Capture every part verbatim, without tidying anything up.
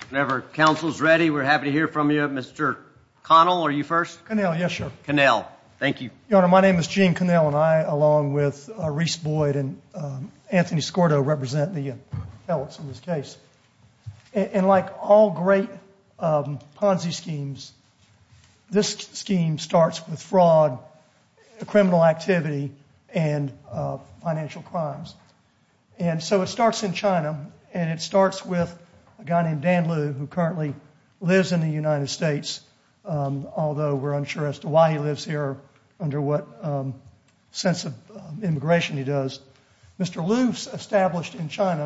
Whenever counsel's ready, we're happy to hear from you. Mister Connell, are you first? Connell, yes, sir. Connell, thank you. Your Honor, my name is Gene Connell, and I, along with uh, Reese Boyd and um, Anthony Scordo, represent the appellates in this case. And, and like all great um, Ponzi schemes, this scheme starts with fraud, criminal activity, and uh, financial crimes. And so it starts in China, and it starts with a guy named Dan Liu, who currently lives in the United States, um, although we're unsure as to why he lives here or under what um, sense of um, immigration he does. Mister Liu established in China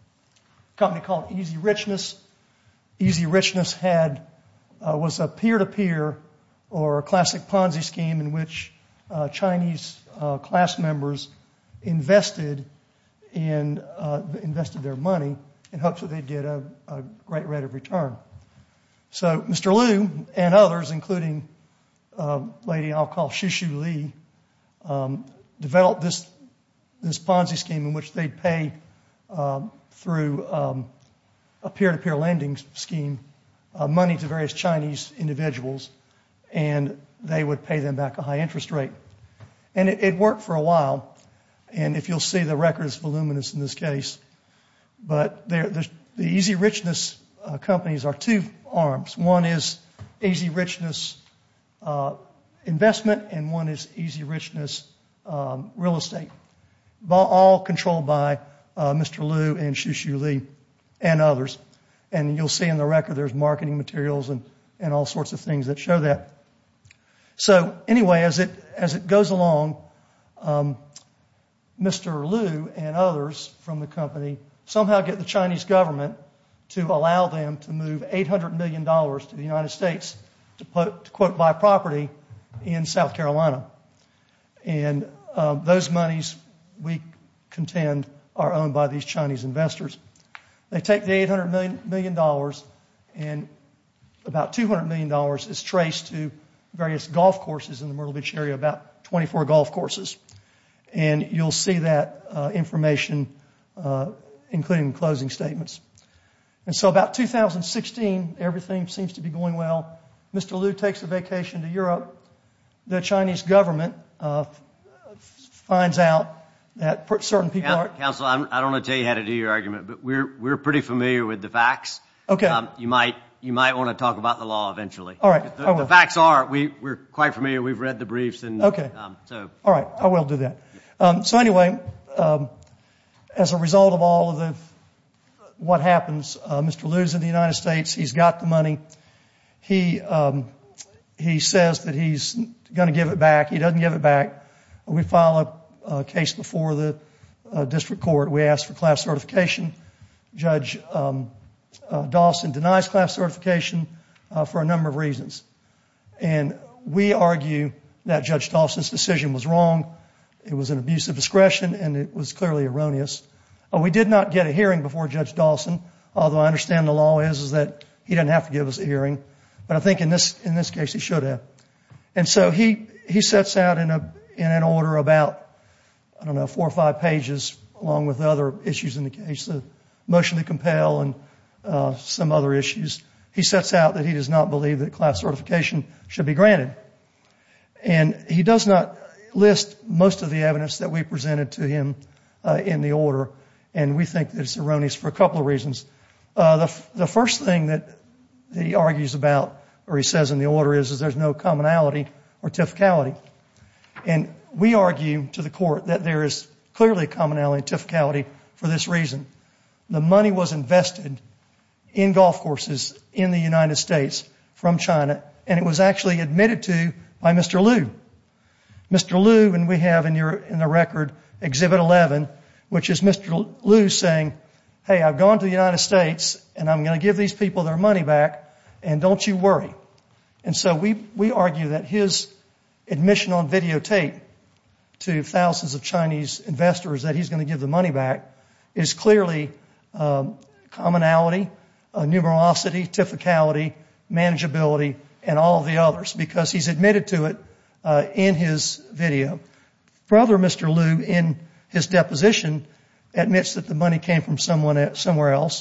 a company called Easy Richness. Easy Richness had uh, was a peer-to-peer or a classic Ponzi scheme in which uh, Chinese uh, class members invested in uh, invested their money in hopes that they'd get a, a great rate of return. So Mister Liu and others, including a lady I'll call Shushu Li, um, developed this this Ponzi scheme in which they'd pay uh, through um, a peer-to-peer lending scheme uh, money to various Chinese individuals, and they would pay them back a high interest rate. And it, it worked for a while, and if you'll see, the record is voluminous in this case. But the, the Easy Richness uh, companies are two arms. One is Easy Richness uh, Investment, and one is Easy Richness um, Real Estate, all controlled by uh, Mister Liu and Shushu Li and others. And you'll see in the record there's marketing materials and, and all sorts of things that show that. So anyway, as it as it goes along, um, Mister Liu and others from the company somehow get the Chinese government to allow them to move eight hundred million dollars to the United States to, put, to quote, buy property in South Carolina. And uh, those monies, we contend, are owned by these Chinese investors. They take the eight hundred million dollars, and about two hundred million dollars is traced to various golf courses in the Myrtle Beach area, about twenty-four golf courses. And you'll see that uh, information uh, including closing statements. And so about two thousand sixteen, everything seems to be going well. Mister Liu takes a vacation to Europe. The Chinese government uh, finds out that certain people are... Counsel, I'm, I don't want to tell you how to do your argument, but we're we're pretty familiar with the facts. Okay. Um, you might you might want to talk about the law eventually. All right, the, I will. The facts are we we're quite familiar. We've read the briefs and okay. Um, so. All right, I will do that. Um, so anyway, um, as a result of all of the what happens, uh, Mister Liu's in the United States. He's got the money. He um, he says that he's going to give it back. He doesn't give it back. We file a, a case before the uh, district court. We ask for class certification. Judge um, uh, Dawson denies class certification uh, for a number of reasons. And we argue that Judge Dawson's decision was wrong. It was an abuse of discretion, and it was clearly erroneous. Uh, we did not get a hearing before Judge Dawson, although I understand the law is, is that he doesn't have to give us a hearing. But I think in this in this case he should have. And so he he sets out in a in an order about, I don't know, four or five pages, along with other issues in the case, the motion to compel and uh, some other issues. He sets out that he does not believe that class certification should be granted. And he does not list most of the evidence that we presented to him uh, in the order, and we think that it's erroneous for a couple of reasons. Uh, the, f- the first thing that he argues about, or he says in the order, is, is there's no commonality or typicality. And we argue to the court that there is clearly commonality and typicality for this reason. The money was invested in golf courses in the United States from China, and it was actually admitted to by Mister Liu. Mister Liu, and we have in your in the record Exhibit eleven, which is Mister Liu saying, hey, I've gone to the United States, and I'm going to give these people their money back, and don't you worry. And so we, we argue that his admission on videotape to thousands of Chinese investors that he's going to give the money back is clearly um, commonality, uh, numerosity, typicality, manageability, and all of the others, because he's admitted to it uh, in his video. Further, Mister Liu, in his deposition, admits that the money came from someone somewhere else,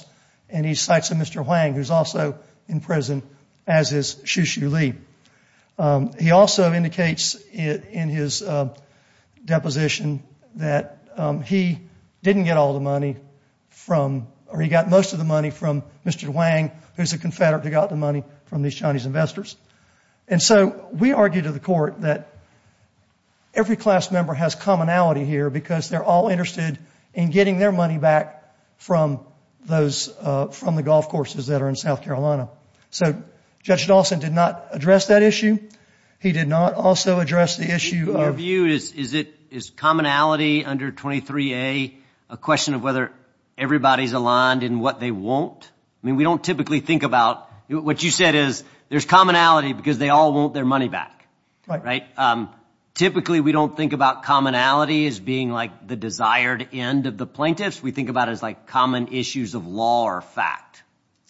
and he cites a Mister Huang, who's also in prison, as is Xu Xu Li. Um, he also indicates in, in his uh, deposition that um, he didn't get all the money from, or he got most of the money from Mister Huang, who's a Confederate who got the money from these Chinese investors. And so we argue to the court that every class member has commonality here because they're all interested in getting their money back from those, uh, from the golf courses that are in South Carolina. So Judge Dawson did not address that issue. He did not also address the issue in of... your view, is, is it, is commonality under twenty-three A a question of whether everybody's aligned in what they want? I mean, we don't typically think about, what you said is there's commonality because they all want their money back. Right. Right? Um, typically we don't think about commonality as being like the desired end of the plaintiffs. We think about it as like common issues of law or fact.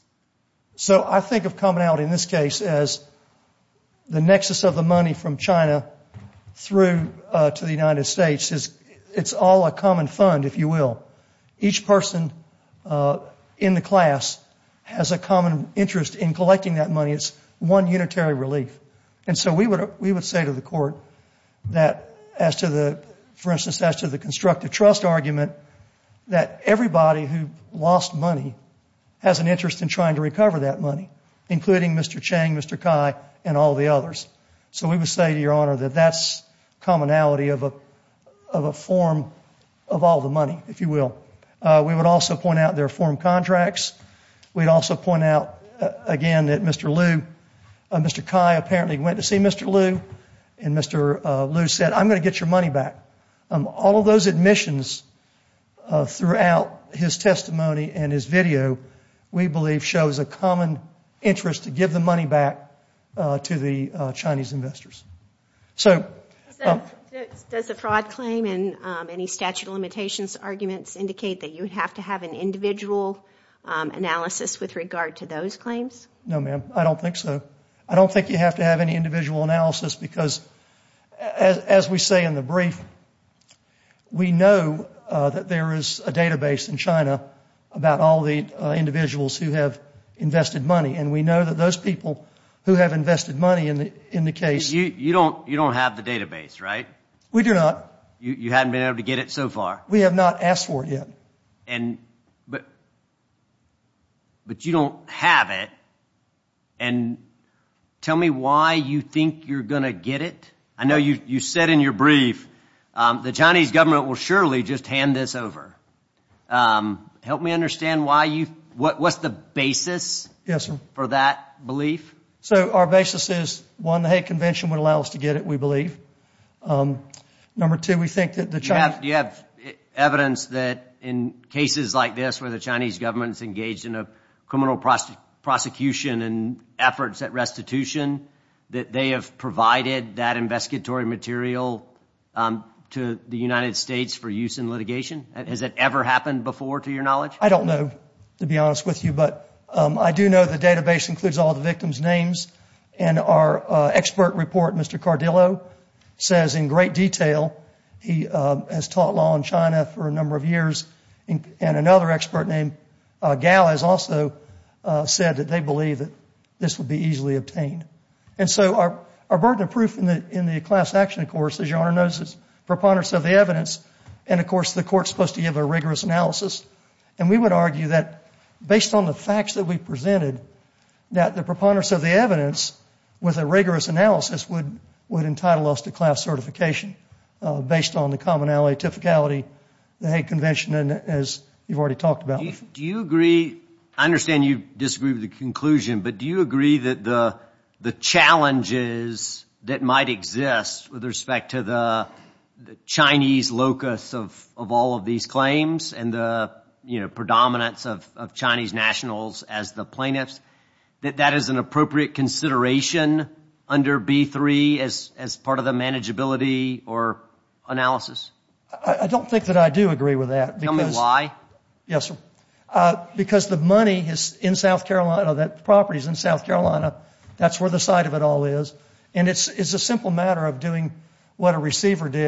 So I think of commonality in this case as the nexus of the money from China through uh, to the United States. Is it's all a common fund, if you will. Each person uh, in the class has a common interest in collecting that money. It's one unitary relief. And so we would we would say to the court that as to the, for instance, as to the constructive trust argument, that everybody who lost money has an interest in trying to recover that money, including Mister Chang, Mister Kai, and all the others. So we would say to Your Honor that that's commonality of a of a form of all the money, if you will. Uh, we would also point out there are form contracts. We'd also point out, uh, again, that Mister Liu, uh, Mister Kai apparently went to see Mister Liu, and Mister Uh, Liu said, I'm going to get your money back. Um, all of those admissions uh, throughout his testimony and his video, we believe, shows a common interest to give the money back uh, to the uh, Chinese investors. So, um, does the fraud claim and um, any statute of limitations arguments indicate that you would have to have an individual um, analysis with regard to those claims? No, ma'am. I don't think so. I don't think you have to have any individual analysis because, as, as we say in the brief, we know uh, that there is a database in China about all the uh, individuals who have invested money, and we know that those people who have invested money in the in the case. You you don't you don't have the database, right? We do not. You you hadn't been able to get it so far. We have not asked for it yet. And but but you don't have it. And tell me why you think you're going to get it. I know you you said in your brief um, the Chinese government will surely just hand this over. Um, help me understand why you what what's the basis? Yes, sir. For that belief? So our basis is, one, the Hague Convention would allow us to get it, we believe. Um, number two, we think that the Chinese... Do you have, do you have evidence that in cases like this where the Chinese government is engaged in a criminal prose- prosecution and efforts at restitution, that they have provided that investigatory material um, to the United States for use in litigation? Has it ever happened before, to your knowledge? I don't know, to be honest with you, but um, I do know the database includes all the victims' names, and our uh, expert report, Mister Cardillo, says in great detail, he uh, has taught law in China for a number of years, and another expert named uh, Gao has also uh, said that they believe that this would be easily obtained. And so our, our burden of proof in the in the class action, of course, as Your Honor knows, is preponderance of the evidence, and of course the court's supposed to give a rigorous analysis. And we would argue that based on the facts that we presented, that the preponderance of the evidence with a rigorous analysis would would entitle us to class certification uh, based on the commonality, typicality, the Hague Convention, and as you've already talked about. Do you, do you agree, I understand you disagree with the conclusion, but do you agree that the the challenges that might exist with respect to the, the Chinese locus of, of all of these claims and the you know predominance of, of Chinese nationals as the plaintiffs, that that is an appropriate consideration under B three as, as part of the manageability or analysis? I, I don't think that I do agree with that. Tell me why. Yes, sir. Uh, because the money is in South Carolina, that property is in South Carolina. That's where the site of it all is. And it's, it's a simple matter of doing what a receiver did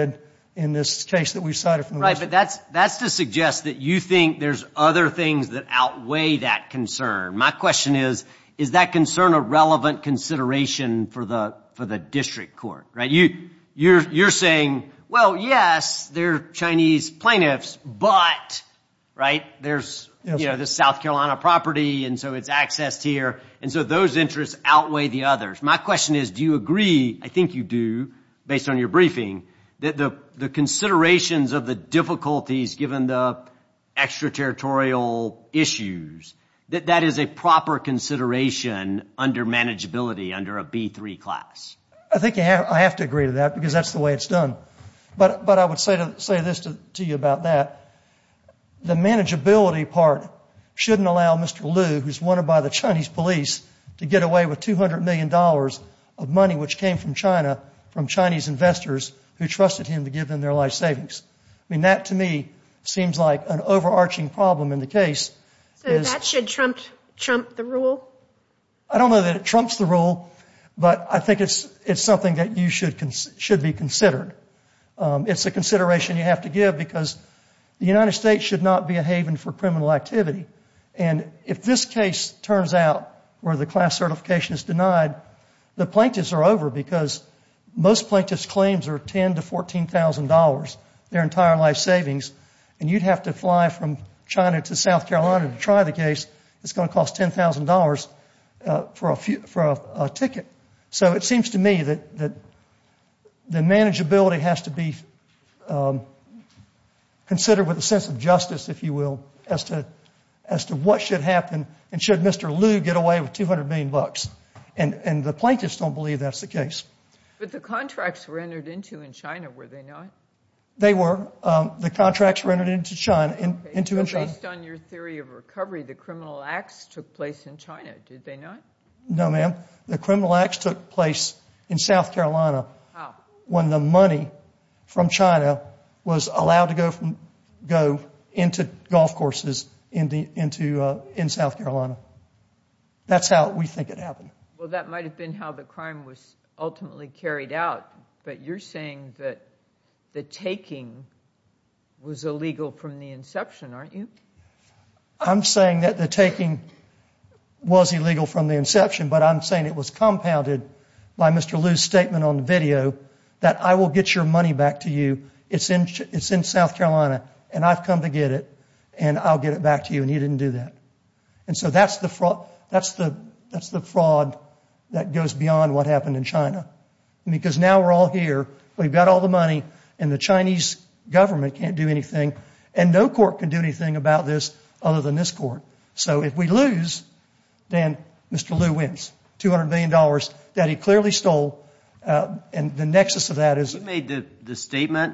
in this case that we cited from the Right, Western. but that's that's to suggest that you think there's other things that outweigh that concern. My question is, is that concern a relevant consideration for the for the district court? Right? You you're you're saying, well, yes, they're Chinese plaintiffs, but right, there's Yes, you know sir. this South Carolina property, and so it's accessed here, and so those interests outweigh the others. My question is, do you agree? I think you do, based on your briefing, that the the considerations of the difficulties given the extraterritorial issues, that that is a proper consideration under manageability under a B three class? I think you have, I have to agree to that because that's the way it's done. But but I would say to, say this to, to you about that. The manageability part shouldn't allow Mister Liu, who's wanted by the Chinese police, to get away with two hundred million dollars of money which came from China, from Chinese investors who trusted him to give them their life savings. I mean, that to me seems like an overarching problem in the case. So is, that should trump trump the rule? I don't know that it trumps the rule, but I think it's it's something that you should cons- should be considered. Um, it's a consideration you have to give because the United States should not be a haven for criminal activity. And if this case turns out where the class certification is denied, the plaintiffs are over because most plaintiffs' claims are ten to fourteen thousand dollars, their entire life savings, and you'd have to fly from China to South Carolina to try the case. It's going to cost ten thousand dollars uh, for a few, for a, a ticket. So it seems to me that that the manageability has to be um, considered with a sense of justice, if you will, as to as to what should happen, and should Mister Liu get away with two hundred million bucks? And and the plaintiffs don't believe that's the case. But the contracts were entered into in China, were they not? They were. Um, the contracts were entered into China, in, Okay. into so in China. Based on your theory of recovery, the criminal acts took place in China, did they not? No, ma'am. The criminal acts took place in South Carolina How? when the money from China was allowed to go from go into golf courses into into uh, in South Carolina. That's how we think it happened. Well, that might have been how the crime was ultimately carried out, but you're saying that the taking was illegal from the inception, aren't you? I'm saying that the taking was illegal from the inception, but I'm saying it was compounded by Mister Liu's statement on the video that I will get your money back to you. It's in it's in South Carolina, and I've come to get it, and I'll get it back to you. And he didn't do that, and so that's the fraud. That's the that's the fraud that goes beyond what happened in China, because now we're all here. We've got all the money, and the Chinese government can't do anything, and no court can do anything about this other than this court. So if we lose, then Mister Liu wins two hundred million dollars that he clearly stole, uh, and the nexus of that is... You made the, the statement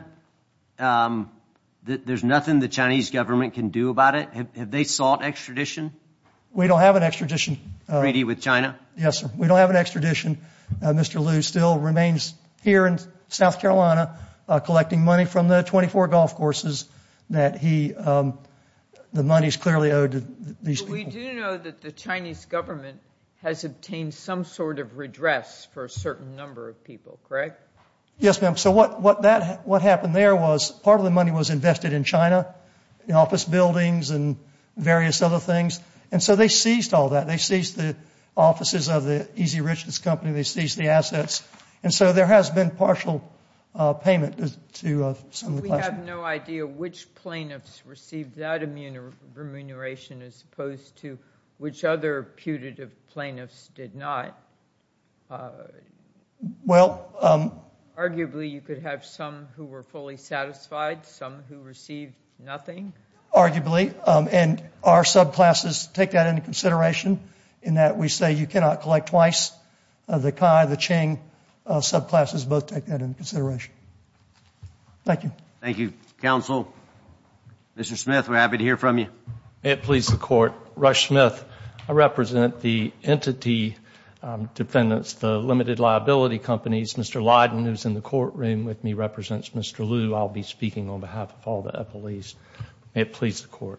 um, that there's nothing the Chinese government can do about it. Have, have they sought extradition? We don't have an extradition uh, treaty with China? Yes, sir. We don't have an extradition. Uh, Mister Liu still remains here in South Carolina, uh, collecting money from the twenty-four golf courses that he, um, the money's clearly owed to th- these But people. we do know that the Chinese government has obtained some sort of redress for a certain number of people, correct? Yes, ma'am. So what, what that, what happened there was part of the money was invested in China, in office buildings and various other things. And so they seized all that. They seized the offices of the Easy Richness Company. They seized the assets. And so there has been partial uh, payment to, to uh, some of the We class. have no idea which plaintiffs received that immun- remuneration as opposed to which other putative plaintiffs did not. Uh, Well, um, arguably, you could have some who were fully satisfied, some who received nothing. arguably, um, and our subclasses take that into consideration in that we say you cannot collect twice. Uh, the Kai, the Ching uh, subclasses both take that into consideration. Thank you. Thank you, counsel. Mister Smith, we're happy to hear from you. May it please the court. Rush Smith. I represent the entity um, defendants, the limited liability companies. Mister Lydon, who's in the courtroom with me, represents Mister Liu. I'll be speaking on behalf of all the appellees. May it please the court.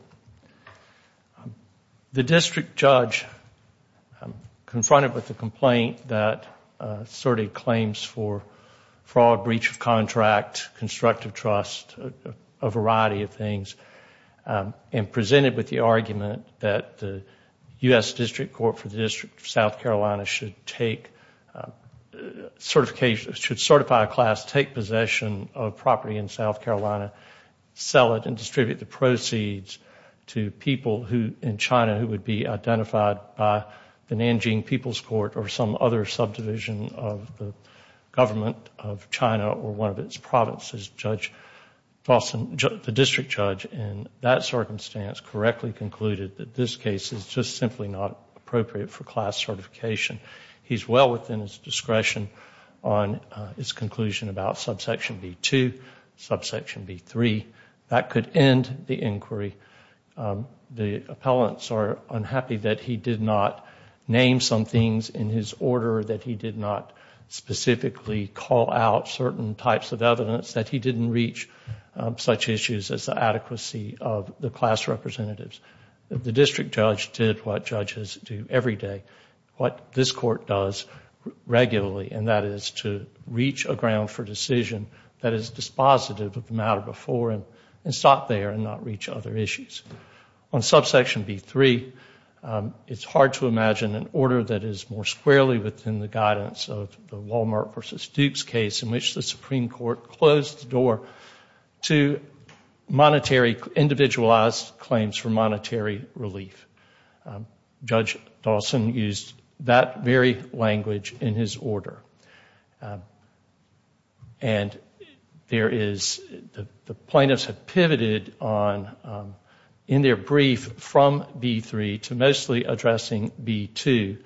Um, the district judge, um, confronted with the complaint that uh, asserted claims for fraud, breach of contract, constructive trust, a, a variety of things, um, and presented with the argument that the U S District Court for the District of South Carolina should take uh, certification, should certify a class, take possession of property in South Carolina, sell it and distribute the proceeds to people who in China who would be identified by the Nanjing People's Court or some other subdivision of the government of China or one of its provinces. Judge Dawson, the district judge in that circumstance, correctly concluded that this case is just simply not appropriate for class certification. He's well within his discretion on uh, his conclusion about subsection B two, subsection B three. That could end the inquiry. Um, the appellants are unhappy that he did not name some things in his order, that he did not specifically call out certain types of evidence, that he didn't reach um, such issues as the adequacy of the class representatives. The district judge did what judges do every day, what this court does regularly, and that is to reach a ground for decision that is dispositive of the matter before him and stop there and not reach other issues. On subsection B three, um, it's hard to imagine an order that is more squarely within the guidance of the Walmart versus Dukes case in which the Supreme Court closed the door to monetary, individualized claims for monetary relief. Um, Judge Dawson used that very language in his order. Um, and there is, the, the plaintiffs have pivoted on, um, in their brief from B three to mostly addressing B two,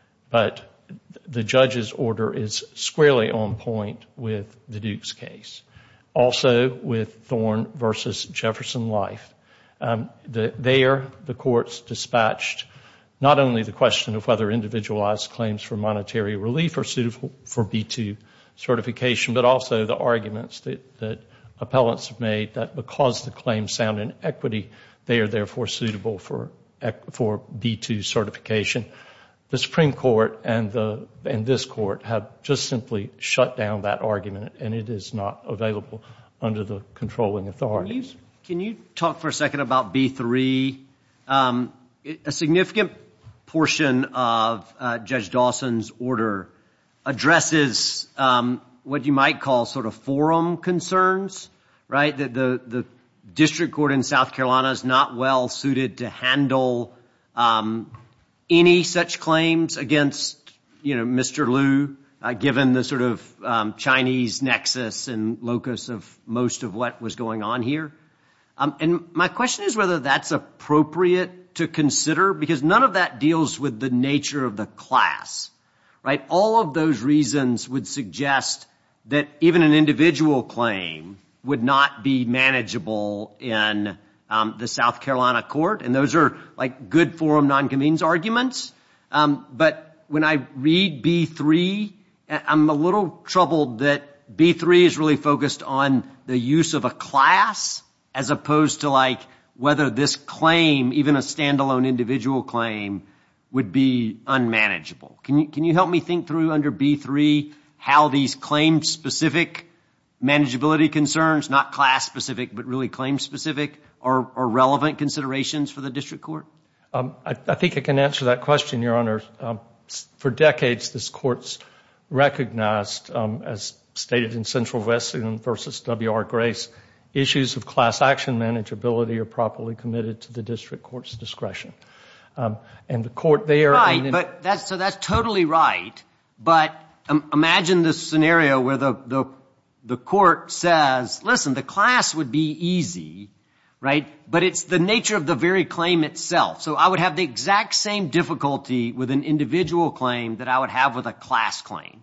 but the judge's order is squarely on point with the Dukes case. Also with Thorne versus Jefferson Life. Um, the, there, the courts dispatched not only the question of whether individualized claims for monetary relief are suitable for B two certification, but also the arguments that, that appellants have made that because the claims sound in equity, they are therefore suitable for, for B two certification. The Supreme Court and the and this court have just simply shut down that argument, and it is not available under the controlling authorities. Can you, can you talk for a second about B three? Um, a significant portion of uh, Judge Dawson's order addresses um, what you might call sort of forum concerns, right? That the the district court in South Carolina is not well suited to handle um, any such claims against, you know, Mister Liu, uh, given the sort of um, Chinese nexus and locus of most of what was going on here. Um, and my question is whether that's appropriate to consider, because none of that deals with the nature of the class, right? All of those reasons would suggest that even an individual claim would not be manageable in um, the South Carolina court. And those are like good forum nonconvenience arguments. Um, but when I read B three, I'm a little troubled that B three is really focused on the use of a class as opposed to like whether this claim, even a standalone individual claim, would be unmanageable. Can you, can you help me think through under B three how these claim-specific manageability concerns, not class-specific, but really claim-specific, are, are relevant considerations for the district court? Um, I, I think I can answer that question, Your Honor. Um, for decades, this court's recognized, um, as stated in Central Wesleyan versus W R Grace, issues of class action manageability are properly committed to the district court's discretion. Um, and the court there... Right, in, but that's, so that's totally right. But um, imagine this scenario where the, the, the court says, listen, the class would be easy, right? But it's the nature of the very claim itself. So I would have the exact same difficulty with an individual claim that I would have with a class claim.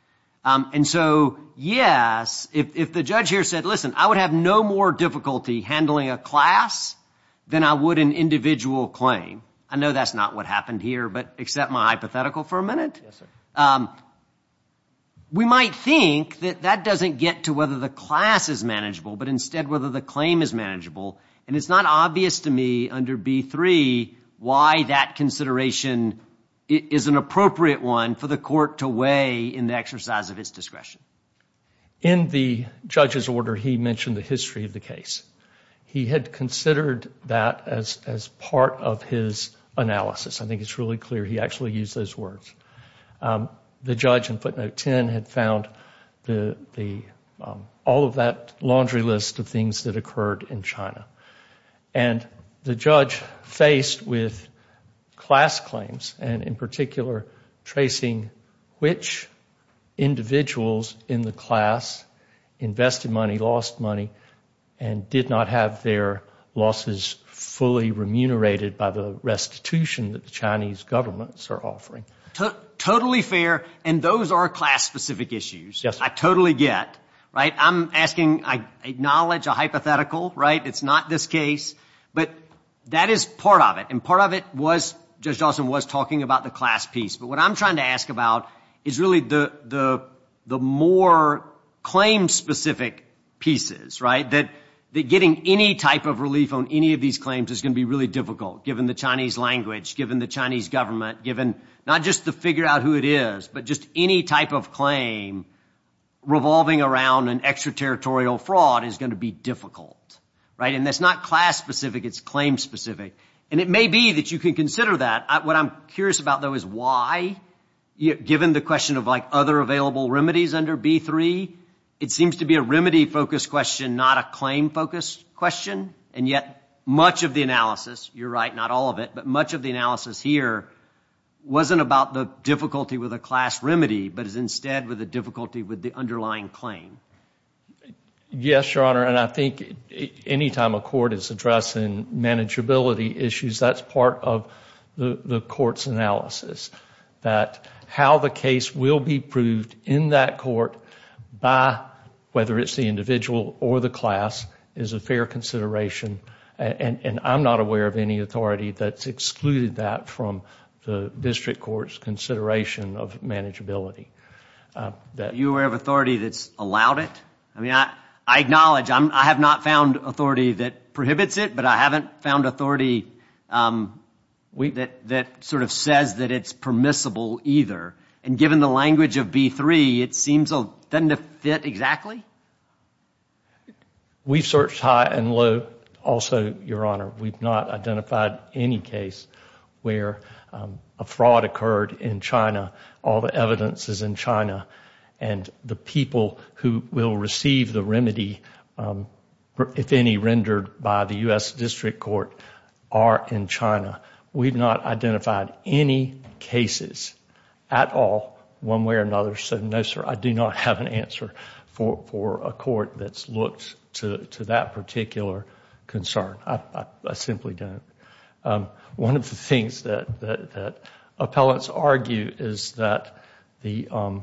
Um, and so, yes, if, if the judge here said, listen, I would have no more difficulty handling a class than I would an individual claim. I know that's not what happened here, but accept my hypothetical for a minute. Yes, sir. Um, we might think that that doesn't get to whether the class is manageable, but instead whether the claim is manageable. And it's not obvious to me under B three why that consideration is an appropriate one for the court to weigh in the exercise of its discretion. in the judge's order, he mentioned the history of the case. He had considered that as, as part of his analysis. I think it's really clear he actually used those words. Um, the judge in footnote ten had found the, the, um, all of that laundry list of things that occurred in China. And the judge, faced with class claims, and in particular tracing which individuals in the class invested money, lost money, and did not have their losses fully remunerated by the restitution that the Chinese governments are offering. To- totally fair, and those are class-specific issues. Yes, sir. I totally get, right? I'm asking, I acknowledge a hypothetical, right? It's not this case, but that is part of it, and part of it was, Judge Dawson was talking about the class piece, but what I'm trying to ask about is really the, the, the more claim-specific pieces, right? That, that getting any type of relief on any of these claims is going to be really difficult, given the Chinese language, given the Chinese government, given not just to figure out who it is, but just any type of claim revolving around an extraterritorial fraud is going to be difficult, right? And that's not class-specific, it's claim-specific. And it may be that you can consider that. I, what I'm curious about, though, is why, you, given the question of like other available remedies under B three, it seems to be a remedy-focused question, not a claim-focused question. And yet much of the analysis, you're right, not all of it, but much of the analysis here wasn't about the difficulty with a class remedy, but is instead with the difficulty with the underlying claim. Yes, Your Honor, and I think any time a court is addressing manageability issues, that's part of the, the court's analysis, that how the case will be proved in that court by whether it's the individual or the class is a fair consideration, and, and I'm not aware of any authority that's excluded that from the district court's consideration of manageability. Uh, that Are you aware of authority that's allowed it? I mean, I, I acknowledge I'm, I have not found authority that prohibits it, but I haven't found authority um, we, that, that sort of says that it's permissible either. And given the language of B three, it seems, a, doesn't it fit exactly? We've searched high and low also, Your Honor. We've not identified any case where um, a fraud occurred in China, all the evidence is in China, and the people who will receive the remedy, um, if any, rendered by the U S District Court are in China. We've not identified any cases at all, one way or another. So, no, sir, I do not have an answer for, for a court that's looked to, to that particular concern. I, I, I simply don't. Um, one of the things that, that, that appellants argue is that the, um,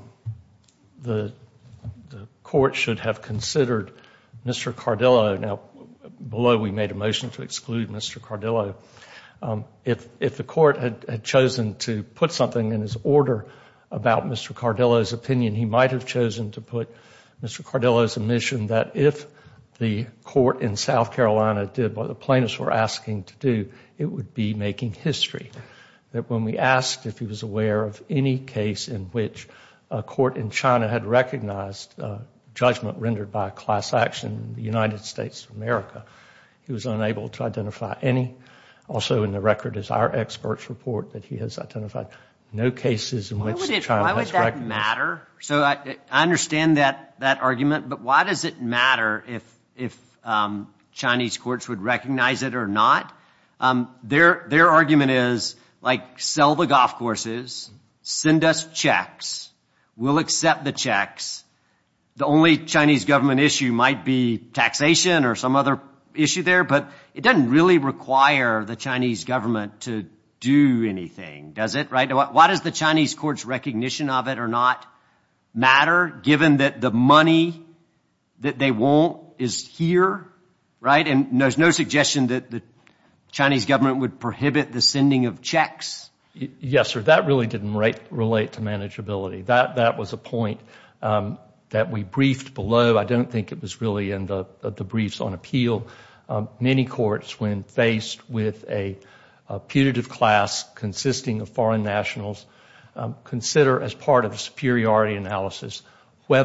the, the court should have considered Mister Cardillo. Now, below we made a motion to exclude Mister Cardillo. Um, if, if the court had, had chosen to put something in his order about Mister Cardillo's opinion, he might have chosen to put Mister Cardillo's admission that if the court in South Carolina did what the plaintiffs were asking to do, it would be making history. That when we asked if he was aware of any case in which a court in China had recognized uh, judgment rendered by a class action in the United States of America, he was unable to identify any. Also in the record is our experts report that he has identified no cases in why which would it, China why has would that recognized. matter? So I, I understand that, that argument, but why does it matter if, if um, Chinese courts would recognize it or not? Um, their, their argument is, like, sell the golf courses, send us checks, we'll accept the checks. The only Chinese government issue might be taxation or some other issue there, but it doesn't really require the Chinese government to do anything, does it? Right? Why does the Chinese court's recognition of it or not matter, given that the money that they want is here, right? And there's no suggestion that the Chinese government would prohibit the sending of checks. Yes, sir. That really didn't rate, relate to manageability. That that was a point um, that we briefed below. I don't think it was really in the the briefs on appeal. Um, many courts, when faced with a, a putative class consisting of foreign nationals, um, consider as part of the superiority analysis whether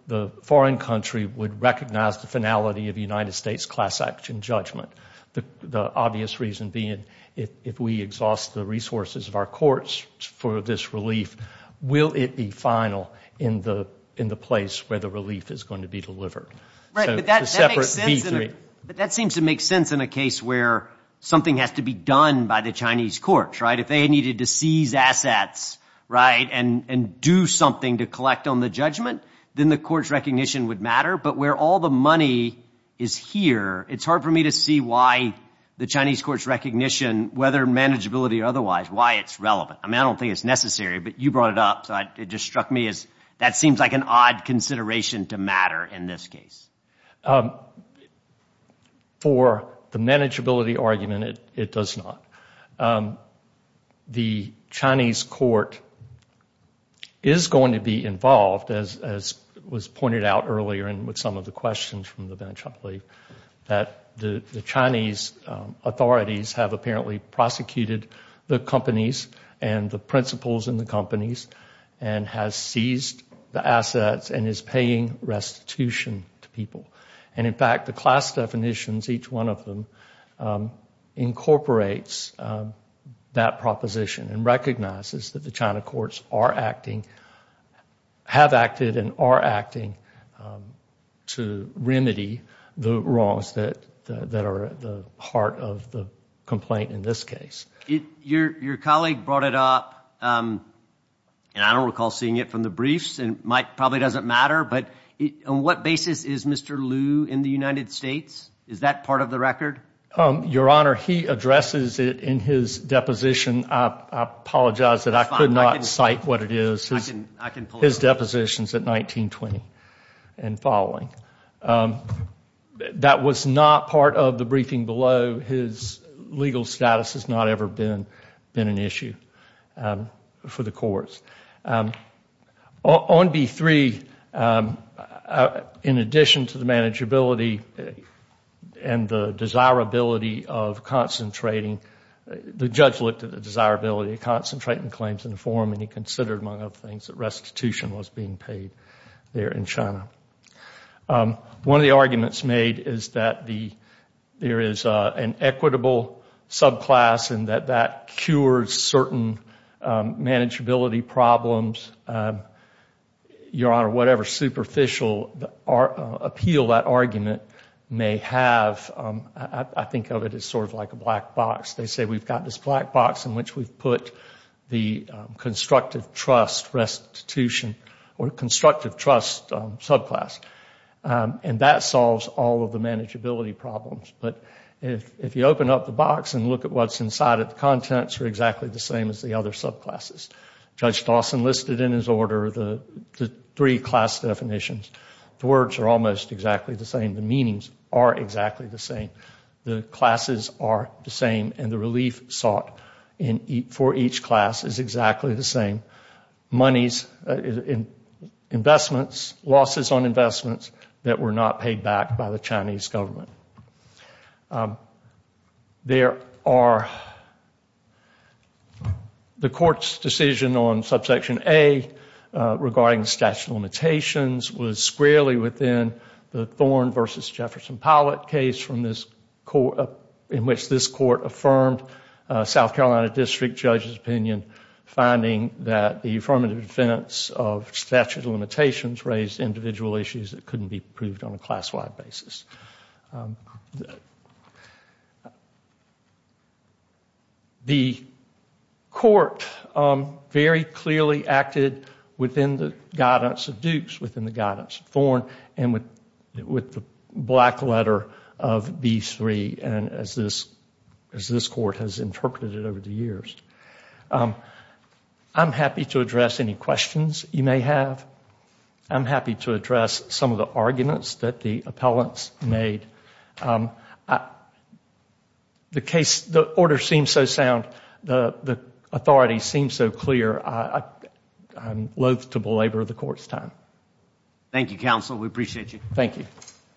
the foreign country would recognize the finality of a United States class action judgment. The, the obvious reason being, if, if we exhaust the resources of our courts for this relief, will it be final in the in the place where the relief is going to be delivered? Right, so but that, that makes sense. B three. In a, but that seems to make sense in a case where something has to be done by the Chinese courts, right? If they needed to seize assets, right, and and do something to collect on the judgment, then the court's recognition would matter. But where all the money is here, it's hard for me to see why the Chinese court's recognition, whether manageability or otherwise, why it's relevant. I mean, I don't think it's necessary, but you brought it up, so I, it just struck me as that seems like an odd consideration to matter in this case. Um, for the manageability argument, it, it does not. Um, the Chinese court is going to be involved, as, as was pointed out earlier and with some of the questions from the bench, I believe, that the, the Chinese um, authorities have apparently prosecuted the companies and the principals in the companies and has seized the assets and is paying restitution to people. And in fact, the class definitions, each one of them, um, incorporates um, that proposition and recognizes that the China courts are acting, have acted and are acting um, to remedy the wrongs that, that that are at the heart of the complaint in this case. It, your your colleague brought it up, um, and I don't recall seeing it from the briefs, and might probably doesn't matter, but it, on what basis is Mister Liu in the United States? Is that part of the record? Um, Your Honor, he addresses it in his deposition. I, I apologize that That's I could fine. not I can, cite what it is. His, I can, I can pull his it deposition's at nineteen twenty and following. Um, that was not part of the briefing below. His legal status has not ever been been an issue um, for the courts. Um, on B three, um, uh, in addition to the manageability and the desirability of concentrating, the judge looked at the desirability of concentrating claims in the forum, and he considered, among other things, that restitution was being paid there in China. Um, one of the arguments made is that the there is uh, an equitable subclass and that that cures certain um, manageability problems. Um, Your Honor, whatever superficial the, uh, appeal that argument may have, um, I, I think of it as sort of like a black box. They say we've got this black box in which we've put the um, constructive trust restitution or constructive trust um, subclass. Um, and that solves all of the manageability problems. But if, if you open up the box and look at what's inside it, the contents are exactly the same as the other subclasses. Judge Dawson listed in his order the, the three class definitions. The words are almost exactly the same. The meanings are exactly the same. The classes are the same, and the relief sought in e- for each class is exactly the same. Monies, uh, in investments, losses on investments that were not paid back by the Chinese government. Um, there are the court's decision on subsection A uh, regarding statute of limitations was squarely within the Thorne versus Jefferson Pilot case from this court, uh, in which this court affirmed uh, South Carolina District Judge's opinion, finding that the affirmative defense of statute of limitations raised individual issues that couldn't be proved on a class-wide basis. Um, the court um, very clearly acted within the guidance of Dukes, within the guidance of Thorne, and with with the black letter of B three, and as this as this court has interpreted it over the years. Um, I'm happy to address any questions you may have. I'm happy to address some of the arguments that the appellants made. Um, I, the case, the order seems so sound, the the authority seems so clear. I, I, I'm loath to belabor the court's time. Thank you, counsel. We appreciate you. Thank you.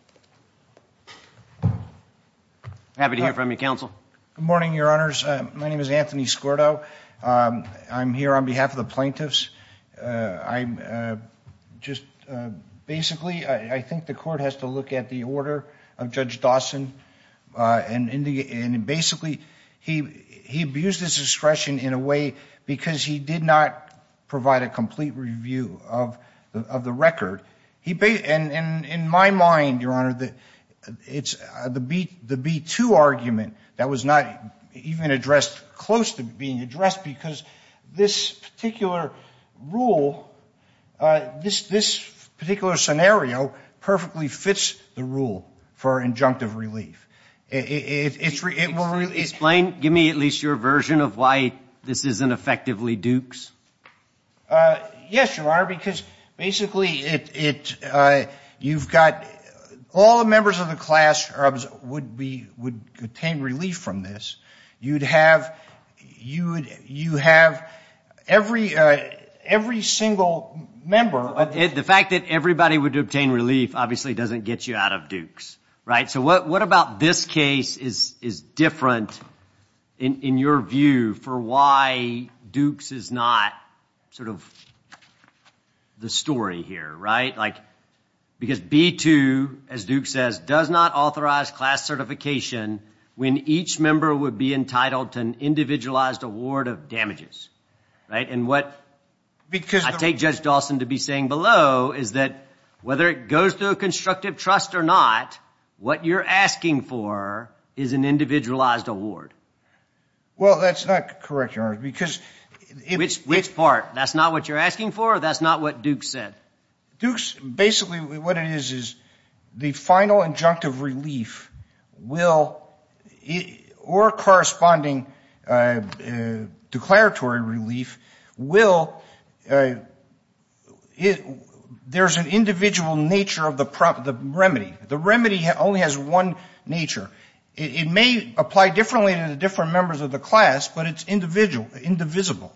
Happy to hear from you, counsel. Good morning, Your Honors. Uh, my name is Anthony Scordo. Um, I'm here on behalf of the plaintiffs. Uh, I'm uh, just uh, basically, I, I think the court has to look at the order of Judge Dawson, uh, and, in the, and basically he he abused his discretion in a way because he did not provide a complete review of the, of the record. He ba- and, and in my mind, Your Honor, the, it's uh, the B the B two argument that was not even addressed, close to being addressed, because this particular rule, uh, this this particular scenario perfectly fits the rule for injunctive relief. It, it, it's re, it will re, explain. Give me at least your version of why this isn't effectively Dukes. Uh, yes, Your Honor, because basically it it uh, you've got all the members of the class are, would be would obtain relief from this. You'd have you would you have every uh, every single member. Of the, the fact that everybody would obtain relief obviously doesn't get you out of Dukes, right? So what what about this case is is different in in your view for why Dukes is not sort of the story here, right? Like, because B two, as Duke says, does not authorize class certification when each member would be entitled to an individualized award of damages, right? And what because I the, take Judge Dawson to be saying below is that whether it goes through a constructive trust or not, what you're asking for is an individualized award. Well, that's not correct, Your Honor, because It, which which it, part? That's not what you're asking for, or that's not what Duke said? Duke's, basically what it is is the final injunctive relief will, or corresponding uh, uh, declaratory relief will, uh, it, there's an individual nature of the, pro, the remedy. The remedy only has one nature. It, it may apply differently to the different members of the class, but it's individual, indivisible.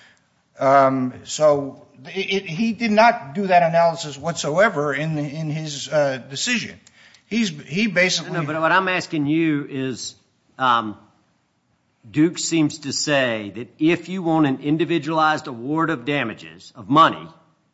Um, so it, it, he did not do that analysis whatsoever in in his uh, decision. He's he basically. No, but what I'm asking you is, um, Duke seems to say that if you want an individualized award of damages of money,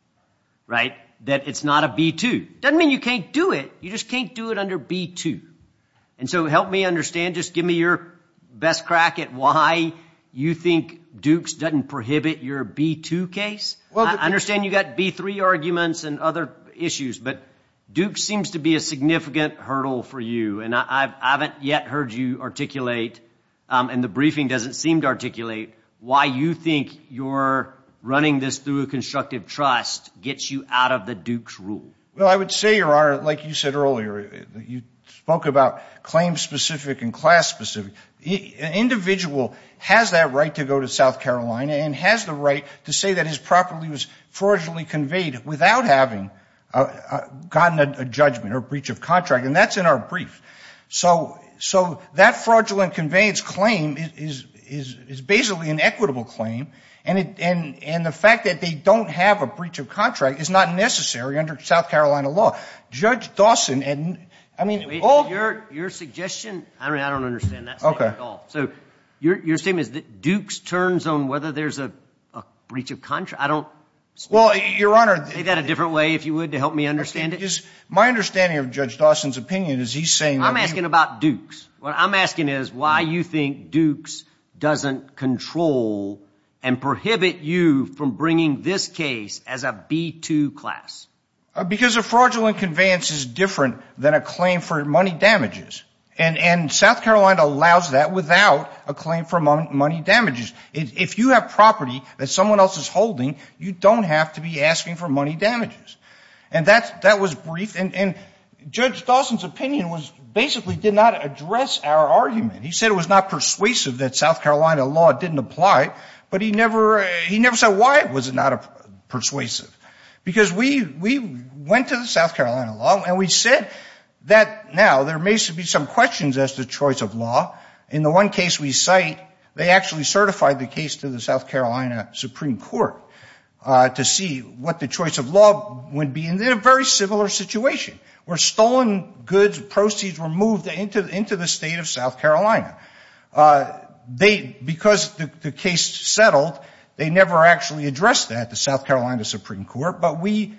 right, that it's not a B two. Doesn't mean you can't do it. You just can't do it under B two. And so help me understand. Just give me your best crack at why you think Dukes doesn't prohibit your B two case. Well, I understand you got B three arguments and other issues, but Dukes seems to be a significant hurdle for you. And I, I've, I haven't yet heard you articulate, um, and the briefing doesn't seem to articulate, why you think your running this through a constructive trust gets you out of the Dukes rule. Well, I would say, Your Honor, like you said earlier, you spoke about claim-specific and class-specific. An individual has that right to go to South Carolina and has the right to say that his property was fraudulently conveyed without having uh, uh, gotten a, a judgment or breach of contract, and that's in our brief. So, so that fraudulent conveyance claim is is is, is basically an equitable claim, and it and and the fact that they don't have a breach of contract is not necessary under South Carolina law. Judge Dawson and I mean, Wait, all your your suggestion. I mean, I don't understand that statement okay. at all. So your your statement is that Dukes turns on whether there's a, a breach of contract. I don't. Well, Your Honor, say that a different way, if you would, to help me understand okay, it. Is, my understanding of Judge Dawson's opinion is he's saying. I'm that asking we, about Dukes. What I'm asking is why you think Dukes doesn't control and prohibit you from bringing this case as a B two class. Because a fraudulent conveyance is different than a claim for money damages. And, and South Carolina allows that without a claim for mon- money damages. It, if you have property that someone else is holding, you don't have to be asking for money damages. And that's, that was brief. And, and Judge Dawson's opinion was basically did not address our argument. He said it was not persuasive that South Carolina law didn't apply, but he never, he never said why it was not a, persuasive. Because we, we went to the South Carolina law and we said that now there may be some questions as to choice of law. In the one case we cite, they actually certified the case to the South Carolina Supreme Court, uh, to see what the choice of law would be. And in a very similar situation where stolen goods, proceeds were moved into, into the state of South Carolina. Uh, they, because the, the case settled, they never actually addressed that, the South Carolina Supreme Court, but we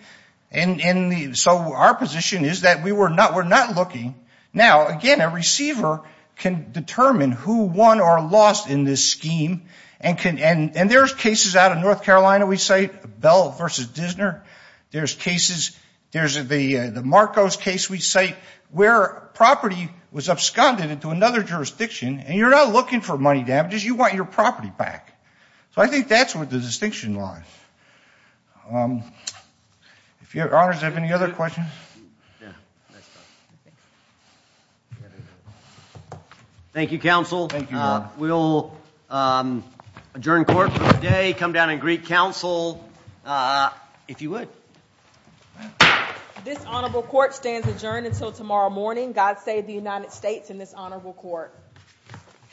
And, and the, so our position is that we were not, we're not looking. Now, again, a receiver can determine who won or lost in this scheme, and can, and, and there's cases out of North Carolina we cite, Bell versus Disner. There's cases, there's the, uh, the Marcos case we cite, where property was absconded into another jurisdiction, and you're not looking for money damages, you want your property back. So I think that's where the distinction lies. Um, if your honors have any other questions? Yeah, that's fine. Thank you, counsel. Thank you, Your uh, Honor. We'll um, adjourn court for the day, come down and greet counsel, uh, if you would. This honorable court stands adjourned until tomorrow morning. God save the United States and this honorable court.